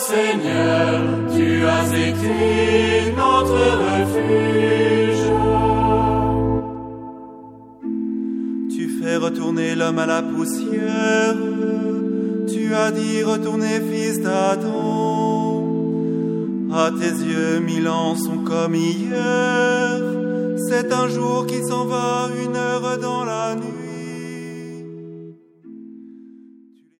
Seigneur, tu as été notre refuge. Tu fais retourner l'homme à la poussière. Tu as dit retournez, fils d'Adam. À tes yeux, 1000 ans sont comme hier. C'est un jour qui s'en va, une heure dans la nuit.